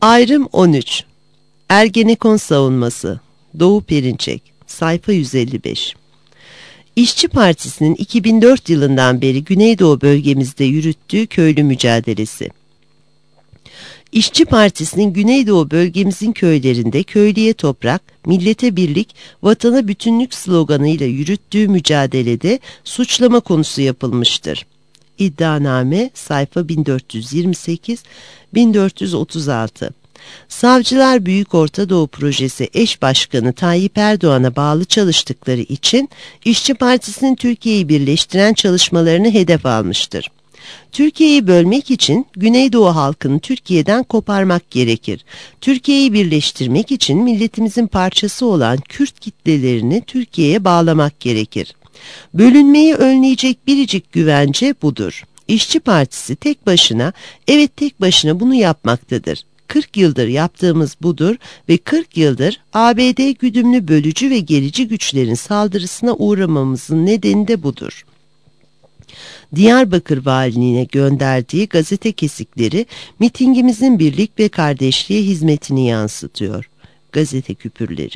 Ayrım 13. Ergenekon savunması. Doğu Perinçek. Sayfa 155. İşçi Partisi'nin 2004 yılından beri Güneydoğu bölgemizde yürüttüğü köylü mücadelesi. İşçi Partisi'nin Güneydoğu bölgemizin köylerinde köylüye toprak, millete birlik, vatana bütünlük sloganıyla yürüttüğü mücadelede suçlama konusu yapılmıştır. İddianame sayfa 1428-1436. Savcılar Büyük Orta Doğu Projesi eş başkanı Tayyip Erdoğan'a bağlı çalıştıkları için İşçi Partisi'nin Türkiye'yi birleştiren çalışmalarını hedef almıştır. Türkiye'yi bölmek için Güneydoğu halkını Türkiye'den koparmak gerekir. Türkiye'yi birleştirmek için milletimizin parçası olan Kürt kitlelerini Türkiye'ye bağlamak gerekir. Bölünmeyi önleyecek biricik güvence budur. İşçi Partisi tek başına, evet tek başına bunu yapmaktadır. 40 yıldır yaptığımız budur ve 40 yıldır ABD güdümlü bölücü ve gerici güçlerin saldırısına uğramamızın nedeni de budur. Diyarbakır Valiliğine gönderdiği gazete kesikleri mitingimizin birlik ve kardeşliğe hizmetini yansıtıyor. Gazete küpürleri.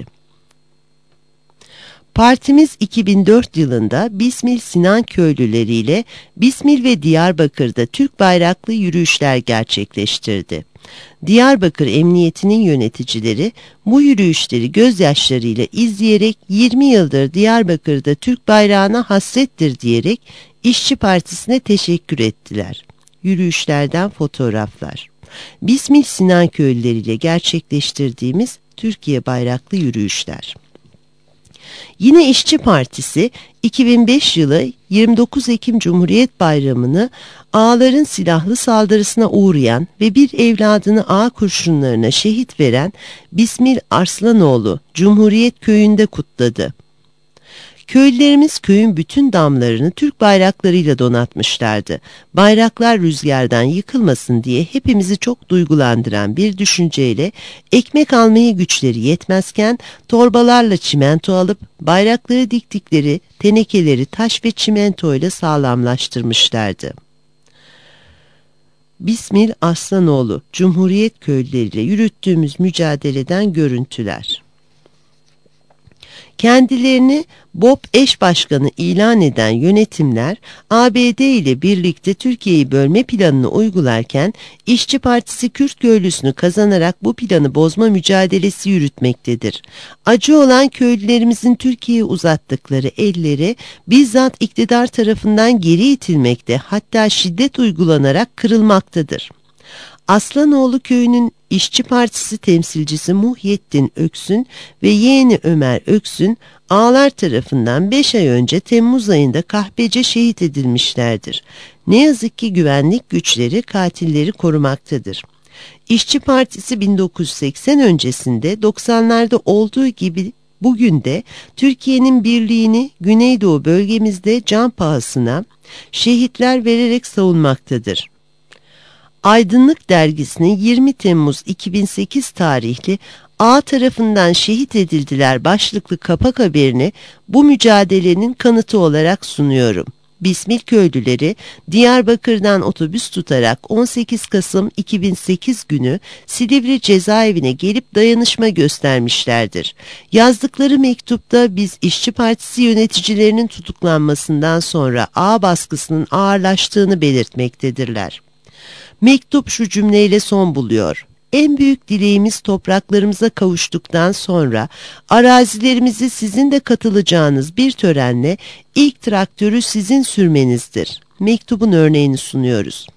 Partimiz 2004 yılında Bismil Sinan köylüleriyle Bismil ve Diyarbakır'da Türk bayraklı yürüyüşler gerçekleştirdi. Diyarbakır Emniyeti'nin yöneticileri bu yürüyüşleri gözyaşlarıyla izleyerek 20 yıldır Diyarbakır'da Türk bayrağına hasrettir diyerek İşçi Partisi'ne teşekkür ettiler. Yürüyüşlerden fotoğraflar. Bismil Sinan köylüleriyle gerçekleştirdiğimiz Türkiye bayraklı yürüyüşler. Yine İşçi Partisi 2005 yılı 29 Ekim Cumhuriyet Bayramı'nı ağaların silahlı saldırısına uğrayan ve bir evladını ağa kurşunlarına şehit veren Bismil Arslanoğlu Cumhuriyet Köyü'nde kutladı. Köylülerimiz köyün bütün damlarını Türk bayraklarıyla donatmışlardı. Bayraklar rüzgardan yıkılmasın diye hepimizi çok duygulandıran bir düşünceyle ekmek almaya güçleri yetmezken torbalarla çimento alıp bayrakları diktikleri tenekeleri taş ve çimento ile sağlamlaştırmışlardı. Bismil Aslanoğlu Cumhuriyet köylüleriyle yürüttüğümüz mücadeleden görüntüler. Kendilerini BOP eş başkanı ilan eden yönetimler ABD ile birlikte Türkiye'yi bölme planını uygularken İşçi Partisi Kürt köylüsünü kazanarak bu planı bozma mücadelesi yürütmektedir. Acı olan köylülerimizin Türkiye'ye uzattıkları elleri bizzat iktidar tarafından geri itilmekte, hatta şiddet uygulanarak kırılmaktadır. Aslanoğlu köyünün İşçi Partisi temsilcisi Muhyiddin Öksün ve yeğeni Ömer Öksün ağalar tarafından 5 ay önce Temmuz ayında Kahpece şehit edilmişlerdir. Ne yazık ki güvenlik güçleri katilleri korumaktadır. İşçi Partisi 1980 öncesinde 90'larda olduğu gibi bugün de Türkiye'nin birliğini Güneydoğu bölgemizde can pahasına şehitler vererek savunmaktadır. Aydınlık Dergisi'nin 20 Temmuz 2008 tarihli "A tarafından şehit edildiler" başlıklı kapak haberini bu mücadelenin kanıtı olarak sunuyorum. Bismil köylüleri Diyarbakır'dan otobüs tutarak 18 Kasım 2008 günü Silivri cezaevine gelip dayanışma göstermişlerdir. Yazdıkları mektupta biz İşçi Partisi yöneticilerinin tutuklanmasından sonra ağ baskısının ağırlaştığını belirtmektedirler. Mektup şu cümleyle son buluyor: "En büyük dileğimiz topraklarımıza kavuştuktan sonra arazilerimizi sizin de katılacağınız bir törenle ilk traktörü sizin sürmenizdir." Mektubun örneğini sunuyoruz.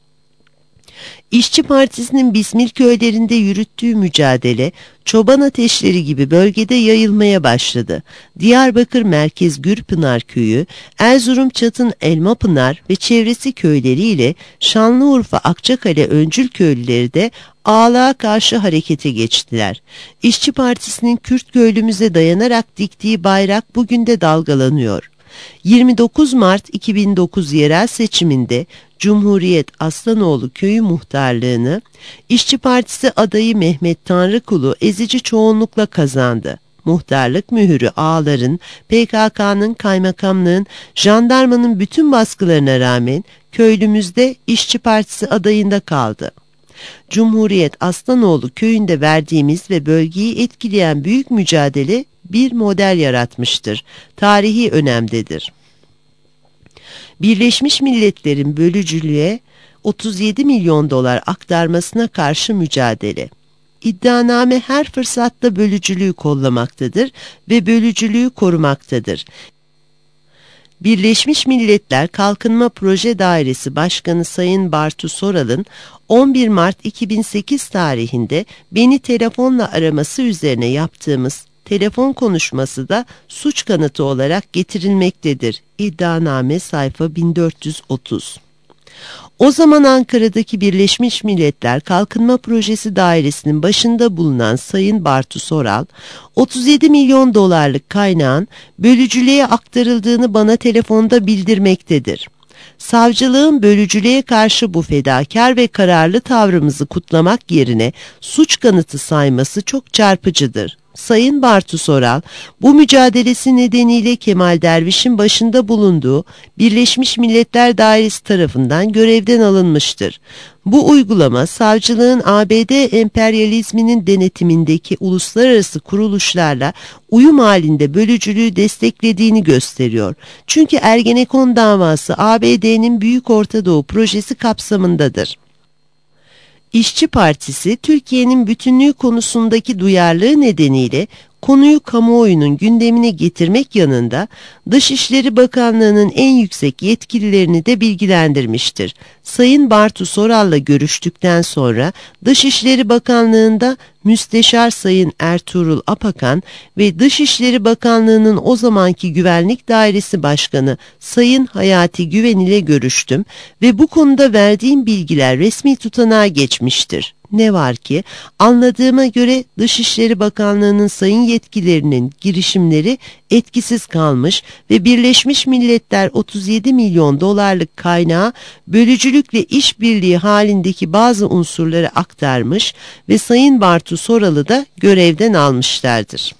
İşçi Partisi'nin Bismil köylerinde yürüttüğü mücadele çoban ateşleri gibi bölgede yayılmaya başladı. Diyarbakır Merkez Gürpınar Köyü, Erzurum Çatın Elmapınar ve çevresi köyleriyle Şanlıurfa Akçakale öncül köylüleri de ağalığa karşı harekete geçtiler. İşçi Partisi'nin Kürt köylümüze dayanarak diktiği bayrak bugün de dalgalanıyor. 29 Mart 2009 yerel seçiminde Cumhuriyet Aslanoğlu Köyü muhtarlığını İşçi Partisi adayı Mehmet Tanrıkulu ezici çoğunlukla kazandı. Muhtarlık mühürü ağaların, PKK'nın, kaymakamlığın, jandarmanın bütün baskılarına rağmen köylümüzde İşçi Partisi adayında kaldı. Cumhuriyet Aslanoğlu köyünde verdiğimiz ve bölgeyi etkileyen büyük mücadele bir model yaratmıştır. Tarihi önemdedir. Birleşmiş Milletler'in bölücülüğe 37 milyon dolar aktarmasına karşı mücadele. İddianame her fırsatta bölücülüğü kollamaktadır ve bölücülüğü korumaktadır. Birleşmiş Milletler Kalkınma Proje Dairesi Başkanı Sayın Bartu Soral'ın 11 Mart 2008 tarihinde beni telefonla araması üzerine yaptığımız telefon konuşması da suç kanıtı olarak getirilmektedir. İddianame sayfa 1430. O zaman Ankara'daki Birleşmiş Milletler Kalkınma Projesi Dairesi'nin başında bulunan Sayın Bartu Soral, 37 milyon dolarlık kaynağın bölücülüğe aktarıldığını bana telefonda bildirmektedir. Savcılığın bölücülüğe karşı bu fedakar ve kararlı tavrımızı kutlamak yerine suç kanıtı sayması çok çarpıcıdır. Sayın Bartu Soral, bu mücadelesi nedeniyle Kemal Derviş'in başında bulunduğu Birleşmiş Milletler Dairesi tarafından görevden alınmıştır. Bu uygulama, savcılığın ABD emperyalizminin denetimindeki uluslararası kuruluşlarla uyum halinde bölücülüğü desteklediğini gösteriyor. Çünkü Ergenekon davası ABD'nin Büyük Orta Doğu projesi kapsamındadır. İşçi Partisi, Türkiye'nin bütünlüğü konusundaki duyarlılığı nedeniyle konuyu kamuoyunun gündemine getirmek yanında Dışişleri Bakanlığı'nın en yüksek yetkililerini de bilgilendirmiştir. Sayın Bartu Soral'la görüştükten sonra Dışişleri Bakanlığı'nda Müsteşar Sayın Ertuğrul Apakan ve Dışişleri Bakanlığı'nın o zamanki Güvenlik Dairesi Başkanı Sayın Hayati Güven ile görüştüm ve bu konuda verdiğim bilgiler resmi tutanağa geçmiştir. Ne var ki anladığıma göre Dışişleri Bakanlığı'nın sayın yetkililerinin girişimleri etkisiz kalmış ve Birleşmiş Milletler 37 milyon dolarlık kaynağı bölücülükle işbirliği halindeki bazı unsurları aktarmış ve Sayın Bartu Soral'ı da görevden almışlardır.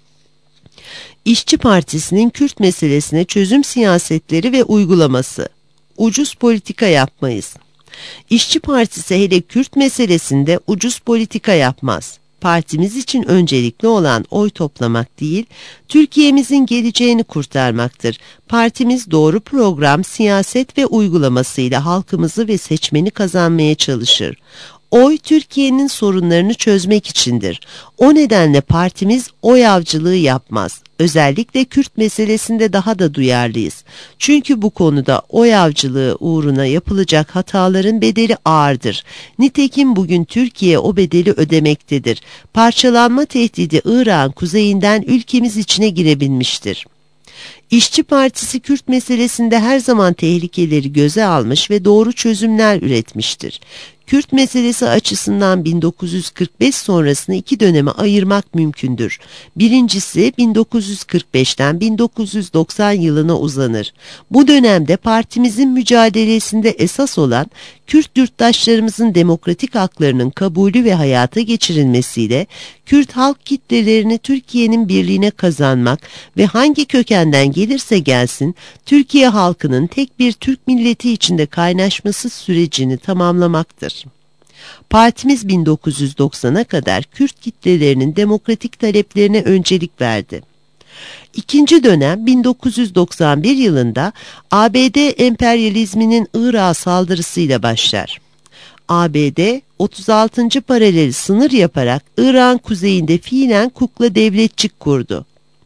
İşçi Partisi'nin Kürt meselesine çözüm siyasetleri ve uygulaması. Ucuz politika yapmayız. İşçi Partisi hele Kürt meselesinde ucuz politika yapmaz. Partimiz için öncelikli olan oy toplamak değil, Türkiye'mizin geleceğini kurtarmaktır. Partimiz doğru program, siyaset ve uygulamasıyla halkımızı ve seçmeni kazanmaya çalışır. Oy Türkiye'nin sorunlarını çözmek içindir. O nedenle partimiz oy avcılığı yapmaz. Özellikle Kürt meselesinde daha da duyarlıyız. Çünkü bu konuda oy avcılığı uğruna yapılacak hataların bedeli ağırdır. Nitekim bugün Türkiye o bedeli ödemektedir. Parçalanma tehdidi Irak'ın kuzeyinden ülkemiz içine girebilmiştir. İşçi Partisi Kürt meselesinde her zaman tehlikeleri göze almış ve doğru çözümler üretmiştir. Kürt meselesi açısından 1945 sonrasını iki döneme ayırmak mümkündür. Birincisi 1945'ten 1990 yılına uzanır. Bu dönemde partimizin mücadelesinde esas olan Kürt yurttaşlarımızın demokratik haklarının kabulü ve hayata geçirilmesiyle Kürt halk kitlelerini Türkiye'nin birliğine kazanmak ve hangi kökenden gelirse gelsin Türkiye halkının tek bir Türk milleti içinde kaynaşması sürecini tamamlamaktır. Partimiz 1990'a kadar Kürt kitlelerinin demokratik taleplerine öncelik verdi. İkinci dönem 1991 yılında ABD emperyalizminin Irak'a saldırısıyla başlar. ABD 36. paralel sınır yaparak Irak'ın kuzeyinde fiilen kukla devletçik kurdu.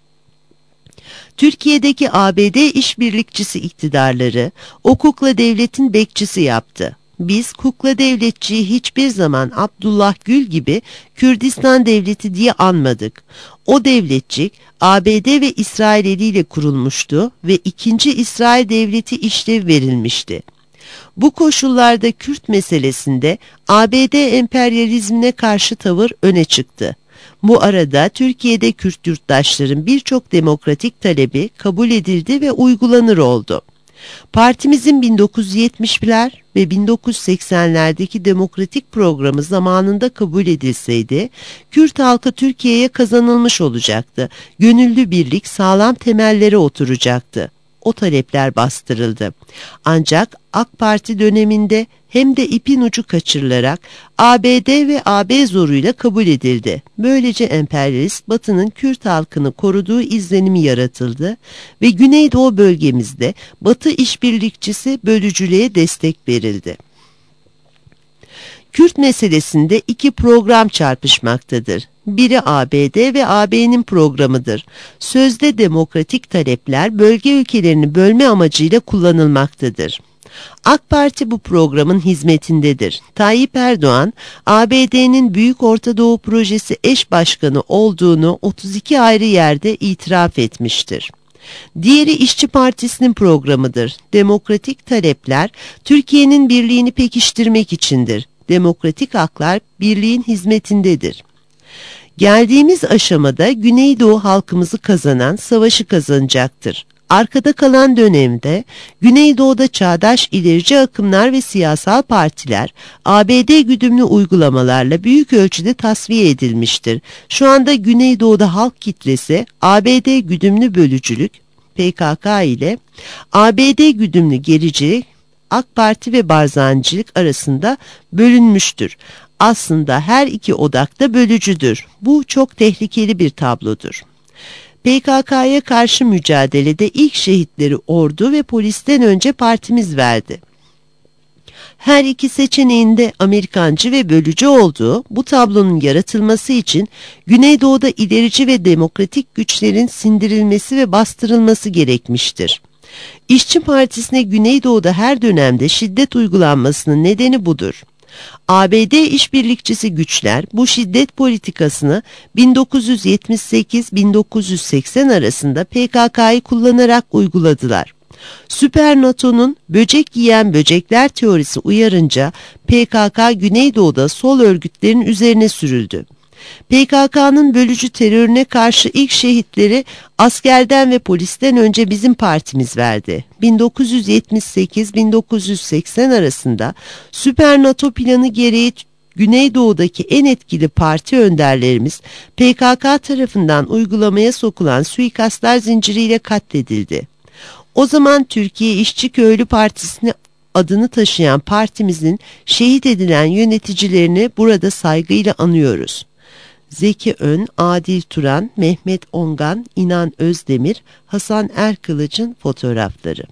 Türkiye'deki ABD işbirlikçisi iktidarları o kukla devletin bekçisi yaptı. Biz kukla devletçiyi hiçbir zaman Abdullah Gül gibi Kürdistan devleti diye anmadık. O devletçik ABD ve İsrail eliyle kurulmuştu ve 2. İsrail devleti işlev verilmişti. Bu koşullarda Kürt meselesinde ABD emperyalizmine karşı tavır öne çıktı. Bu arada Türkiye'de Kürt yurttaşların birçok demokratik talebi kabul edildi ve uygulanır oldu. Partimizin 1970'ler ve 1980'lerdeki demokratik programı zamanında kabul edilseydi, Kürt halkı Türkiye'ye kazanılmış olacaktı. Gönüllü birlik sağlam temellere oturacaktı. O talepler bastırıldı. Ancak AK Parti döneminde hem de ipin ucu kaçırılarak ABD ve AB zoruyla kabul edildi. Böylece emperyalist Batı'nın Kürt halkını koruduğu izlenimi yaratıldı ve Güneydoğu bölgemizde Batı işbirlikçisi bölücülüğe destek verildi. Kürt meselesinde iki program çarpışmaktadır. Biri ABD ve AB'nin programıdır. Sözde demokratik talepler bölge ülkelerini bölme amacıyla kullanılmaktadır. AK Parti bu programın hizmetindedir. Tayyip Erdoğan, ABD'nin Büyük Orta Doğu Projesi eş başkanı olduğunu 32 ayrı yerde itiraf etmiştir. Diğeri İşçi Partisi'nin programıdır. Demokratik talepler Türkiye'nin birliğini pekiştirmek içindir. Demokratik haklar birliğin hizmetindedir. Geldiğimiz aşamada Güneydoğu halkımızı kazanan savaşı kazanacaktır. Arkada kalan dönemde Güneydoğu'da çağdaş ilerici akımlar ve siyasal partiler ABD güdümlü uygulamalarla büyük ölçüde tasfiye edilmiştir. Şu anda Güneydoğu'da halk kitlesi ABD güdümlü bölücülük PKK ile ABD güdümlü gerici AK Parti ve Barzancılık arasında bölünmüştür. Aslında her iki odak da bölücüdür. Bu çok tehlikeli bir tablodur. PKK'ya karşı mücadelede ilk şehitleri ordu ve polisten önce partimiz verdi. Her iki seçeneğinde Amerikancı ve bölücü olduğu bu tablonun yaratılması için Güneydoğu'da ilerici ve demokratik güçlerin sindirilmesi ve bastırılması gerekmiştir. İşçi Partisi'ne Güneydoğu'da her dönemde şiddet uygulanmasının nedeni budur. ABD işbirlikçisi güçler bu şiddet politikasını 1978-1980 arasında PKK'yı kullanarak uyguladılar. Süper NATO'nun böcek yiyen böcekler teorisi uyarınca PKK Güneydoğu'da sol örgütlerin üzerine sürüldü. PKK'nın bölücü terörüne karşı ilk şehitleri askerden ve polisten önce bizim partimiz verdi. 1978-1980 arasında Süper NATO planı gereği Güneydoğu'daki en etkili parti önderlerimiz PKK tarafından uygulamaya sokulan suikastlar zinciriyle katledildi. O zaman Türkiye İşçi Köylü Partisi'ni adını taşıyan partimizin şehit edilen yöneticilerini burada saygıyla anıyoruz. Zeki Ön, Adil Turan, Mehmet Ongan, İnan Özdemir, Hasan Erkılıç'ın fotoğrafları.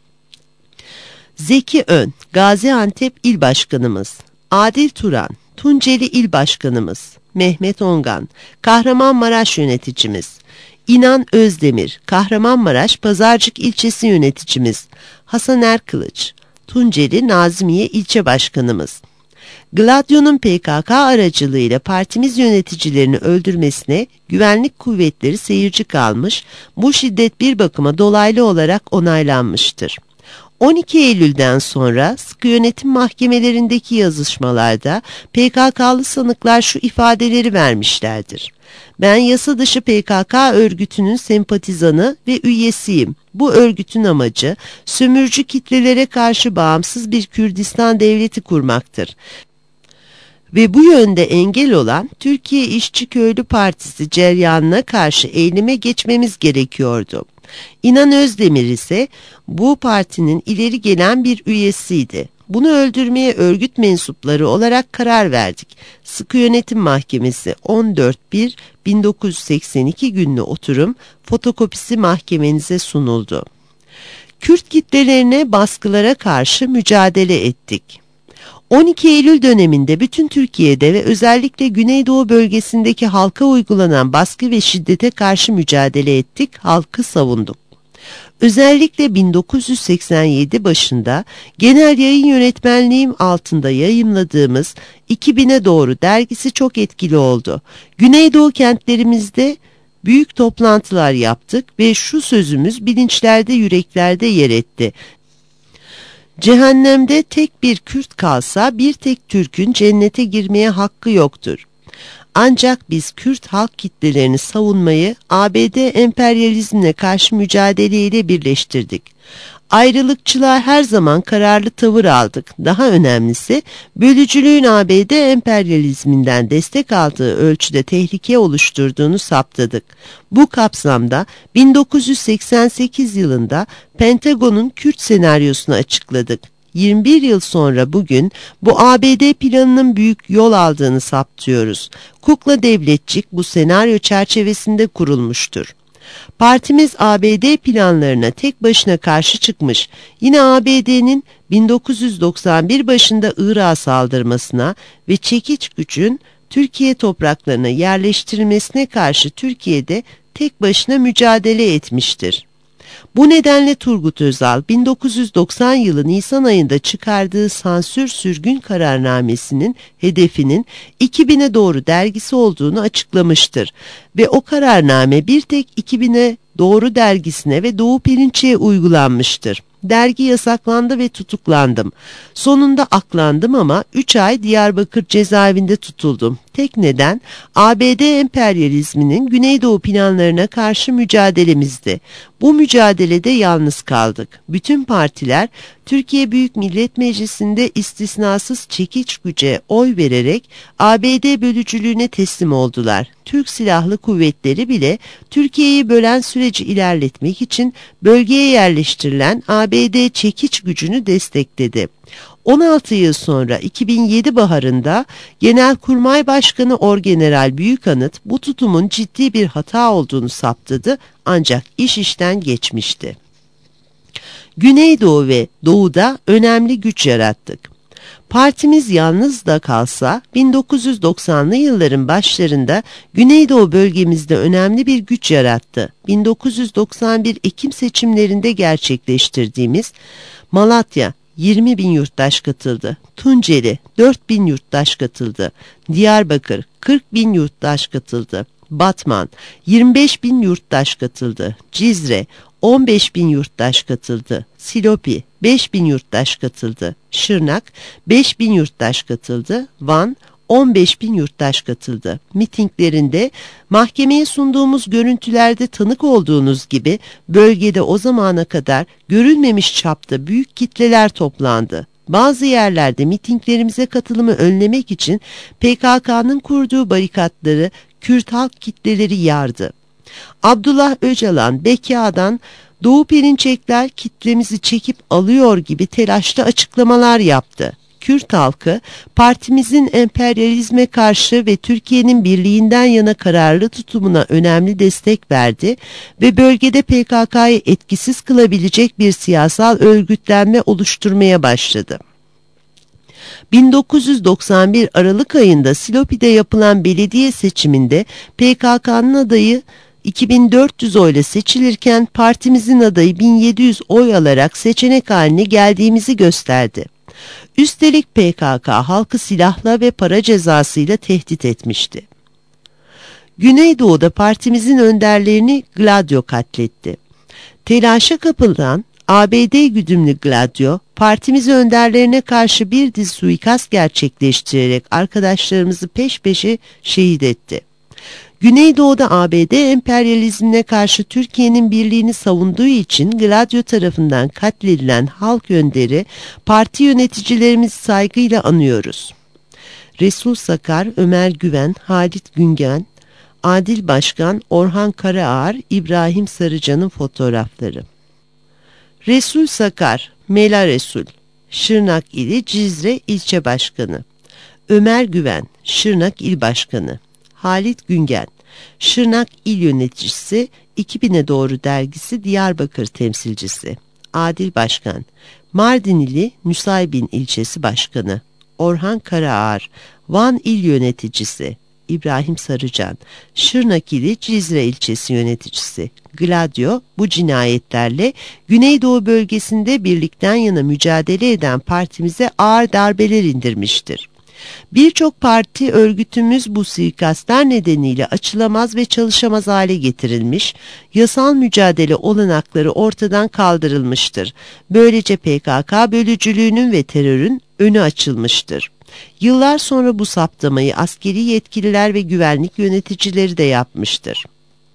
Zeki Ön, Gaziantep İl Başkanımız. Adil Turan, Tunceli İl Başkanımız. Mehmet Ongan, Kahramanmaraş Yöneticimiz. İnan Özdemir, Kahramanmaraş Pazarcık İlçesi Yöneticimiz. Hasan Erkılıç, Tunceli Nazmiye İlçe Başkanımız. Gladio'nun PKK aracılığıyla partimiz yöneticilerini öldürmesine güvenlik kuvvetleri seyirci kalmış, bu şiddet bir bakıma dolaylı olarak onaylanmıştır. 12 Eylül'den sonra sıkı yönetim mahkemelerindeki yazışmalarda PKK'lı sanıklar şu ifadeleri vermişlerdir. Ben yasa dışı PKK örgütünün sempatizanı ve üyesiyim. Bu örgütün amacı sömürücü kitlelere karşı bağımsız bir Kürdistan devleti kurmaktır. Ve bu yönde engel olan Türkiye İşçi Köylü Partisi ceryanına karşı eyleme geçmemiz gerekiyordu. İnan Özdemir ise bu partinin ileri gelen bir üyesiydi. Bunu öldürmeye örgüt mensupları olarak karar verdik. Sıkı Yönetim Mahkemesi 14.1.1982 günlü oturum fotokopisi mahkemenize sunuldu. Kürt kitlelerine baskılara karşı mücadele ettik. 12 Eylül döneminde bütün Türkiye'de ve özellikle Güneydoğu bölgesindeki halka uygulanan baskı ve şiddete karşı mücadele ettik, halkı savunduk. Özellikle 1987 başında genel yayın yönetmenliğim altında yayımladığımız 2000'e doğru dergisi çok etkili oldu. Güneydoğu kentlerimizde büyük toplantılar yaptık ve şu sözümüz bilinçlerde, yüreklerde yer etti. Cehennemde tek bir Kürt kalsa bir tek Türk'ün cennete girmeye hakkı yoktur. Ancak biz Kürt halk kitlelerini savunmayı ABD emperyalizmine karşı mücadeleyle birleştirdik. Ayrılıkçılığa her zaman kararlı tavır aldık. Daha önemlisi bölücülüğün ABD emperyalizminden destek aldığı ölçüde tehlike oluşturduğunu saptadık. Bu kapsamda 1988 yılında Pentagon'un Kürt senaryosunu açıkladık. 21 yıl sonra bugün bu ABD planının büyük yol aldığını saptıyoruz. Kukla devletçik bu senaryo çerçevesinde kurulmuştur. Partimiz ABD planlarına tek başına karşı çıkmış, yine ABD'nin 1991 başında Irak'a saldırmasına ve çekiç gücün Türkiye topraklarına yerleştirilmesine karşı Türkiye'de tek başına mücadele etmiştir. Bu nedenle Turgut Özal 1990 yılı Nisan ayında çıkardığı sansür sürgün kararnamesinin hedefinin 2000'e doğru dergisi olduğunu açıklamıştır ve o kararname bir tek 2000'e doğru dergisine ve Doğu Perinçek'e uygulanmıştır. Dergi yasaklandı ve tutuklandım. Sonunda aklandım ama 3 ay Diyarbakır cezaevinde tutuldum. Tek neden ABD emperyalizminin Güneydoğu planlarına karşı mücadelemizdi. Bu mücadelede yalnız kaldık. Bütün partiler Türkiye Büyük Millet Meclisi'nde istisnasız çekiç güce oy vererek ABD bölücülüğüne teslim oldular. Türk Silahlı Kuvvetleri bile Türkiye'yi bölen süreci ilerletmek için bölgeye yerleştirilen ABD çekiç gücünü destekledi. 16 yıl sonra 2007 baharında Genelkurmay Başkanı Orgeneral Büyükanıt bu tutumun ciddi bir hata olduğunu saptadı ancak iş işten geçmişti. Güneydoğu ve Doğu'da önemli güç yarattık. Partimiz yalnız da kalsa 1990'lı yılların başlarında Güneydoğu bölgemizde önemli bir güç yarattı. 1991 Ekim seçimlerinde gerçekleştirdiğimiz Malatya 20.000 yurttaş katıldı. Tunceli 4.000 yurttaş katıldı. Diyarbakır 40.000 yurttaş katıldı. Batman 25.000 yurttaş katıldı. Cizre 15.000 yurttaş katıldı. Silopi 5.000 yurttaş katıldı. Şırnak 5.000 yurttaş katıldı. Van 15.000 yurttaş katıldı. Mitinglerinde mahkemeye sunduğumuz görüntülerde tanık olduğunuz gibi bölgede o zamana kadar görülmemiş çapta büyük kitleler toplandı. Bazı yerlerde mitinglerimize katılımı önlemek için PKK'nın kurduğu barikatları Kürt halk kitleleri yardı. Abdullah Öcalan, Bekia'dan Doğu Perinçekler kitlemizi çekip alıyor gibi telaşlı açıklamalar yaptı. Kürt halkı partimizin emperyalizme karşı ve Türkiye'nin birliğinden yana kararlı tutumuna önemli destek verdi ve bölgede PKK'yı etkisiz kılabilecek bir siyasal örgütlenme oluşturmaya başladı. 1991 Aralık ayında Silopi'de yapılan belediye seçiminde PKK'nın adayı 2400 oyla seçilirken partimizin adayı 1700 oy alarak seçenek haline geldiğimizi gösterdi. Üstelik PKK halkı silahla ve para cezasıyla tehdit etmişti. Güneydoğu'da partimizin önderlerini Gladio katletti. Telaşa kapılan ABD güdümlü Gladio, partimiz önderlerine karşı bir dizi suikast gerçekleştirerek arkadaşlarımızı peş peşe şehit etti. Güneydoğu'da ABD emperyalizmine karşı Türkiye'nin birliğini savunduğu için Gladio tarafından katledilen halk önderi, parti yöneticilerimizi saygıyla anıyoruz. Resul Sakar, Ömer Güven, Halit Güngen, Adil Başkan, Orhan Karaağar, İbrahim Sarıcan'ın fotoğrafları. Resul Sakar, Mela Resul, Şırnak ili Cizre İlçe Başkanı. Ömer Güven, Şırnak İl Başkanı. Halit Güngen, Şırnak İl Yöneticisi, 2000'e doğru dergisi Diyarbakır temsilcisi. Adil Başkan, Mardin ili Nusaybin ilçesi başkanı. Orhan Karaağar, Van İl Yöneticisi. İbrahim Sarıcan, Şırnak ili Cizre ilçesi yöneticisi. Gladio bu cinayetlerle Güneydoğu bölgesinde birlikten yana mücadele eden partimize ağır darbeler indirmiştir. Birçok parti örgütümüz bu suikastlar nedeniyle açılamaz ve çalışamaz hale getirilmiş, yasal mücadele olanakları ortadan kaldırılmıştır. Böylece PKK bölücülüğünün ve terörün önü açılmıştır. Yıllar sonra bu saptamayı askeri yetkililer ve güvenlik yöneticileri de yapmıştır.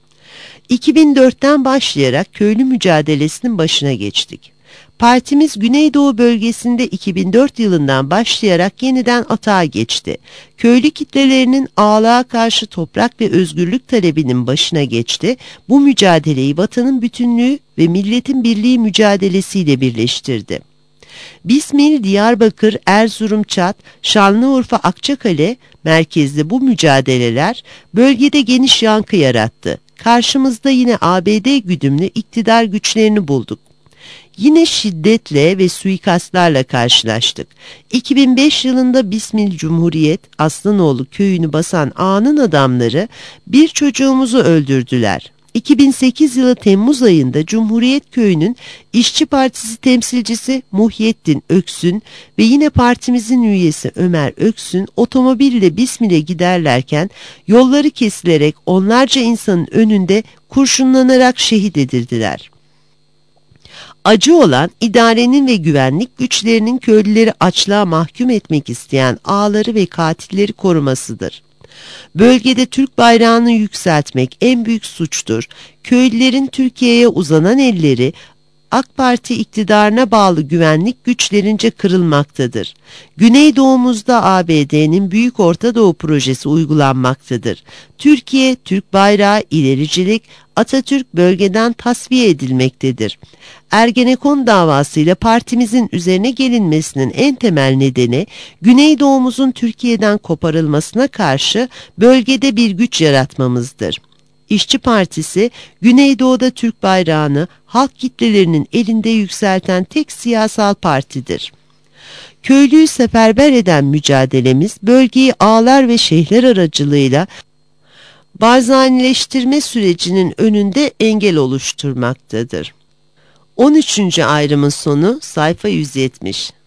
2004'ten başlayarak köylü mücadelesinin başına geçtik. Partimiz Güneydoğu bölgesinde 2004 yılından başlayarak yeniden atağa geçti. Köylü kitlelerinin ağalığa karşı toprak ve özgürlük talebinin başına geçti. Bu mücadeleyi vatanın bütünlüğü ve milletin birliği mücadelesiyle birleştirdi. Bismil, Diyarbakır, Erzurum, Çat, Şanlıurfa, Akçakale merkezli bu mücadeleler bölgede geniş yankı yarattı. Karşımızda yine ABD güdümlü iktidar güçlerini bulduk. Yine şiddetle ve suikastlarla karşılaştık. 2005 yılında Bismil Cumhuriyet, Aslanoğlu köyünü basan ağanın adamları bir çocuğumuzu öldürdüler. 2008 yılı Temmuz ayında Cumhuriyet Köyü'nün İşçi Partisi temsilcisi Muhyiddin Öksün ve yine partimizin üyesi Ömer Öksün otomobille Bismil'e giderlerken yolları kesilerek onlarca insanın önünde kurşunlanarak şehit edildiler. Acı olan idarenin ve güvenlik güçlerinin köylüleri açlığa mahkum etmek isteyen ağaları ve katilleri korumasıdır. Bölgede Türk bayrağını yükseltmek en büyük suçtur. Köylülerin Türkiye'ye uzanan elleri AK Parti iktidarına bağlı güvenlik güçlerince kırılmaktadır. Güneydoğumuzda ABD'nin Büyük Orta Doğu projesi uygulanmaktadır. Türkiye, Türk bayrağı, ilericilik, Atatürk bölgeden tasfiye edilmektedir. Ergenekon davasıyla partimizin üzerine gelinmesinin en temel nedeni Güneydoğumuzun Türkiye'den koparılmasına karşı bölgede bir güç yaratmamızdır. İşçi Partisi, Güneydoğu'da Türk bayrağını halk kitlelerinin elinde yükselten tek siyasal partidir. Köylüyü seferber eden mücadelemiz, bölgeyi ağalar ve şeyhler aracılığıyla barzanileştirme sürecinin önünde engel oluşturmaktadır. 13. ayrımın sonu sayfa 170.